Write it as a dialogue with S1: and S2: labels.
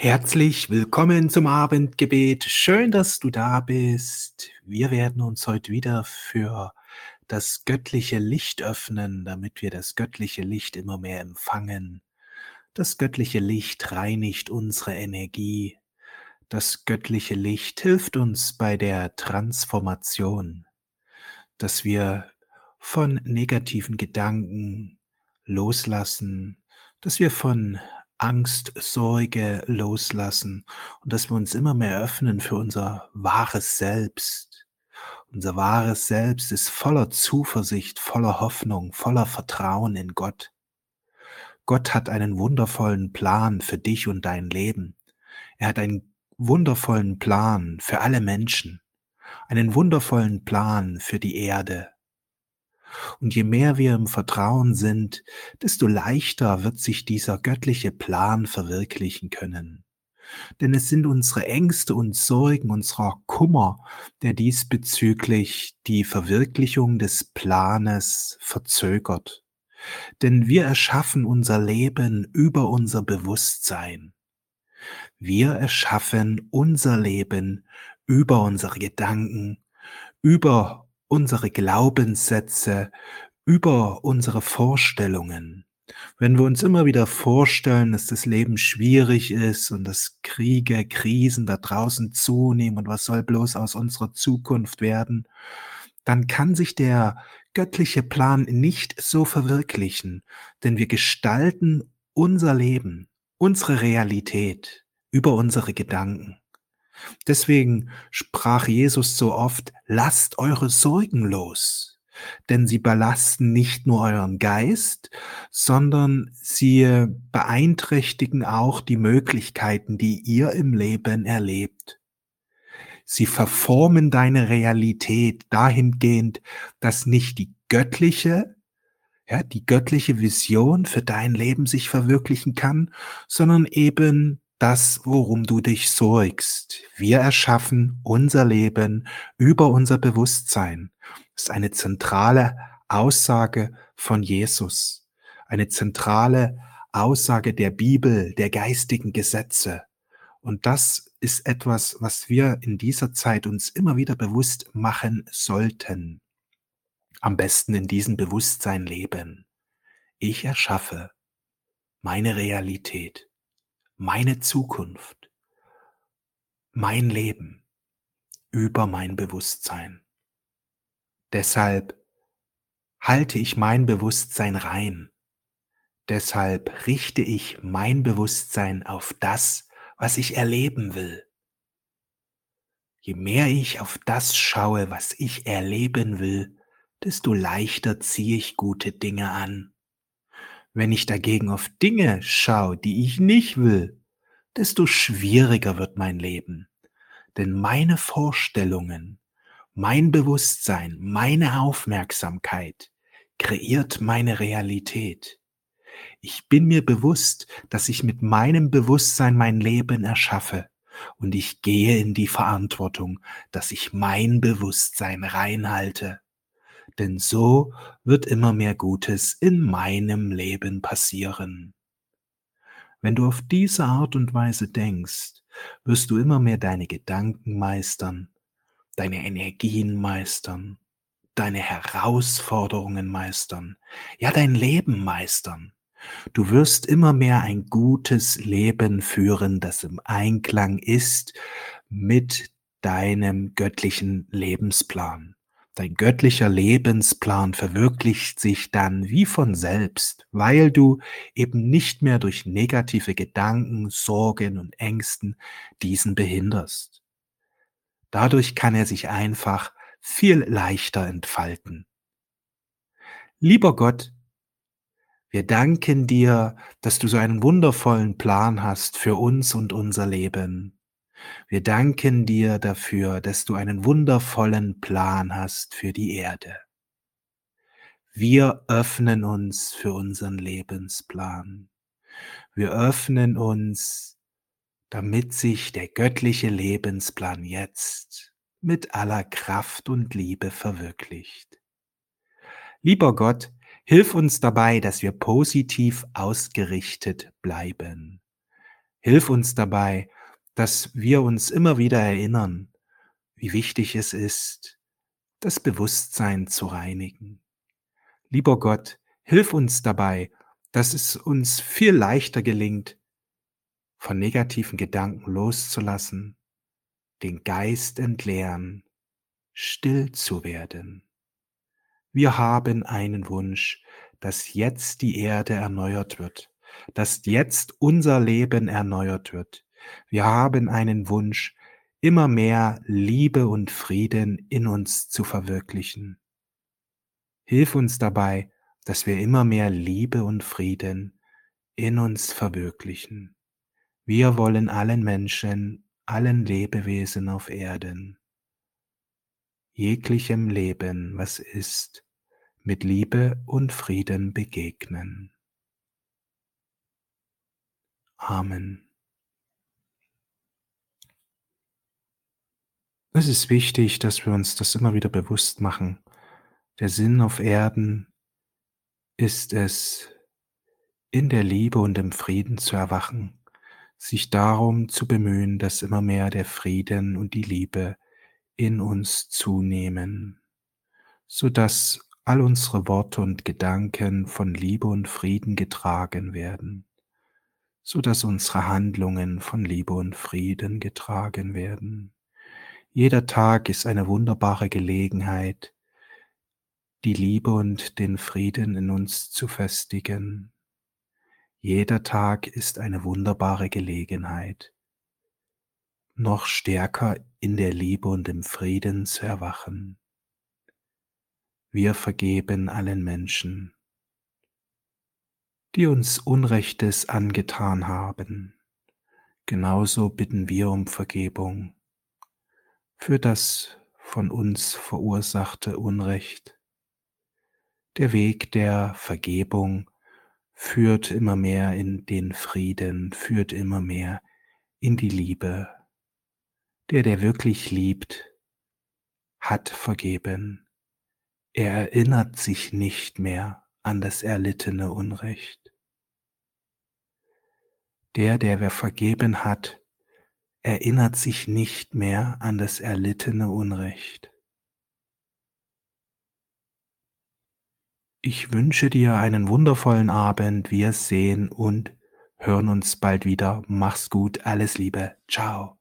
S1: Herzlich willkommen zum Abendgebet. Schön, dass du da bist. Wir werden uns heute wieder für das göttliche Licht öffnen, damit wir das göttliche Licht immer mehr empfangen. Das göttliche Licht reinigt unsere Energie. Das göttliche Licht hilft uns bei der Transformation, dass wir von negativen Gedanken loslassen, dass wir von Angst, Sorge loslassen und dass wir uns immer mehr öffnen für unser wahres Selbst. Unser wahres Selbst ist voller Zuversicht, voller Hoffnung, voller Vertrauen in Gott. Gott hat einen wundervollen Plan für dich und dein Leben. Er hat einen wundervollen Plan für alle Menschen, einen wundervollen Plan für die Erde. Und je mehr wir im Vertrauen sind, desto leichter wird sich dieser göttliche Plan verwirklichen können. Denn es sind unsere Ängste und Sorgen, unser Kummer, der diesbezüglich die Verwirklichung des Planes verzögert. Denn wir erschaffen unser Leben über unser Bewusstsein. Wir erschaffen unser Leben über unsere Gedanken, über unsere Glaubenssätze, über unsere Vorstellungen. Wenn wir uns immer wieder vorstellen, dass das Leben schwierig ist und dass Kriege, Krisen da draußen zunehmen und was soll bloß aus unserer Zukunft werden, dann kann sich der göttliche Plan nicht so verwirklichen, denn wir gestalten unser Leben, unsere Realität über unsere Gedanken. Deswegen sprach Jesus so oft: Lasst eure Sorgen los, denn sie belasten nicht nur euren Geist, sondern sie beeinträchtigen auch die Möglichkeiten, die ihr im Leben erlebt. Sie verformen deine Realität dahingehend, dass nicht die göttliche Vision für dein Leben sich verwirklichen kann, sondern eben das, worum du dich sorgst. Wir erschaffen unser Leben über unser Bewusstsein. Das ist eine zentrale Aussage von Jesus, eine zentrale Aussage der Bibel, der geistigen Gesetze. Und das ist etwas, was wir in dieser Zeit uns immer wieder bewusst machen sollten. Am besten in diesem Bewusstsein leben. Ich erschaffe meine Realität, meine Zukunft, mein Leben über mein Bewusstsein. Deshalb halte ich mein Bewusstsein rein. Deshalb richte ich mein Bewusstsein auf das, was ich erleben will. Je mehr ich auf das schaue, was ich erleben will, desto leichter ziehe ich gute Dinge an. Wenn ich dagegen auf Dinge schaue, die ich nicht will, desto schwieriger wird mein Leben. Denn meine Vorstellungen, mein Bewusstsein, meine Aufmerksamkeit kreiert meine Realität. Ich bin mir bewusst, dass ich mit meinem Bewusstsein mein Leben erschaffe. Und ich gehe in die Verantwortung, dass ich mein Bewusstsein reinhalte. Denn so wird immer mehr Gutes in meinem Leben passieren. Wenn du auf diese Art und Weise denkst, wirst du immer mehr deine Gedanken meistern, deine Energien meistern, deine Herausforderungen meistern, ja dein Leben meistern. Du wirst immer mehr ein gutes Leben führen, das im Einklang ist mit deinem göttlichen Lebensplan. Dein göttlicher Lebensplan verwirklicht sich dann wie von selbst, weil du eben nicht mehr durch negative Gedanken, Sorgen und Ängsten diesen behinderst. Dadurch kann er sich einfach viel leichter entfalten. Lieber Gott, wir danken dir, dass du so einen wundervollen Plan hast für uns und unser Leben. Wir danken dir dafür, dass du einen wundervollen Plan hast für die Erde. Wir öffnen uns für unseren Lebensplan. Wir öffnen uns, damit sich der göttliche Lebensplan jetzt mit aller Kraft und Liebe verwirklicht. Lieber Gott, hilf uns dabei, dass wir positiv ausgerichtet bleiben. Hilf uns dabei, dass wir uns immer wieder erinnern, wie wichtig es ist, das Bewusstsein zu reinigen. Lieber Gott, hilf uns dabei, dass es uns viel leichter gelingt, von negativen Gedanken loszulassen, den Geist entleeren, still zu werden. Wir haben einen Wunsch, dass jetzt die Erde erneuert wird, dass jetzt unser Leben erneuert wird. Wir haben einen Wunsch, immer mehr Liebe und Frieden in uns zu verwirklichen. Hilf uns dabei, dass wir immer mehr Liebe und Frieden in uns verwirklichen. Wir wollen allen Menschen, allen Lebewesen auf Erden, jeglichem Leben, was ist, mit Liebe und Frieden begegnen. Amen. Es ist wichtig, dass wir uns das immer wieder bewusst machen. Der Sinn auf Erden ist es, in der Liebe und im Frieden zu erwachen, sich darum zu bemühen, dass immer mehr der Frieden und die Liebe in uns zunehmen, sodass all unsere Worte und Gedanken von Liebe und Frieden getragen werden, sodass unsere Handlungen von Liebe und Frieden getragen werden. Jeder Tag ist eine wunderbare Gelegenheit, die Liebe und den Frieden in uns zu festigen. Jeder Tag ist eine wunderbare Gelegenheit, noch stärker in der Liebe und im Frieden zu erwachen. Wir vergeben allen Menschen, die uns Unrechtes angetan haben. Genauso bitten wir um Vergebung für das von uns verursachte Unrecht. Der Weg der Vergebung führt immer mehr in den Frieden, führt immer mehr in die Liebe. Der wirklich liebt, hat vergeben. Er erinnert sich nicht mehr an das erlittene Unrecht. Der vergeben hat, erinnert sich nicht mehr an das erlittene Unrecht. Ich wünsche dir einen wundervollen Abend. Wir sehen und hören uns bald wieder. Mach's gut, alles Liebe. Ciao.